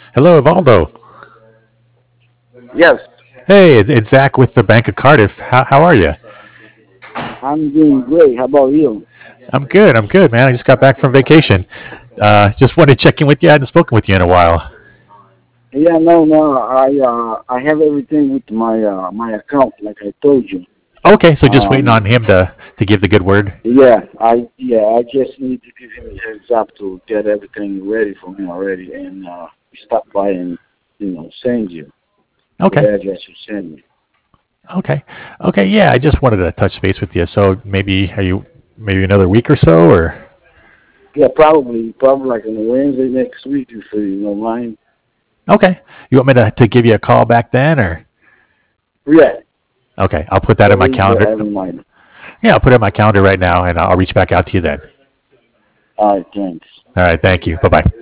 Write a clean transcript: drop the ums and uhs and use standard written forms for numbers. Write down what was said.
Hello, Evaldo. Yes, Hey, it's Zach with the Bank of Cardiff. How are you? I'm doing great. How about you? I'm good. I'm good, man. I just got back from vacation. Just wanted to check in with you. I hadn't spoken with you in a while. Yeah, no. I have everything with my account, like I told you. Okay, so just waiting Um, on him to give the good word. I just need to give him a heads up to get everything ready for me already, and stop by and send you the Okay. address you send me. Okay. Okay. Yeah, I just wanted to touch base with you. So maybe another week or so, or Yeah, probably like on Wednesday next week if you don't mind. okay. You want me to give you a call back then, or Yeah, okay? I'll put that in my always calendar. have in mind. Yeah, I'll put it in my calendar right now, and I'll reach back out to you then. All right, thanks. All right. Thank you. Bye bye.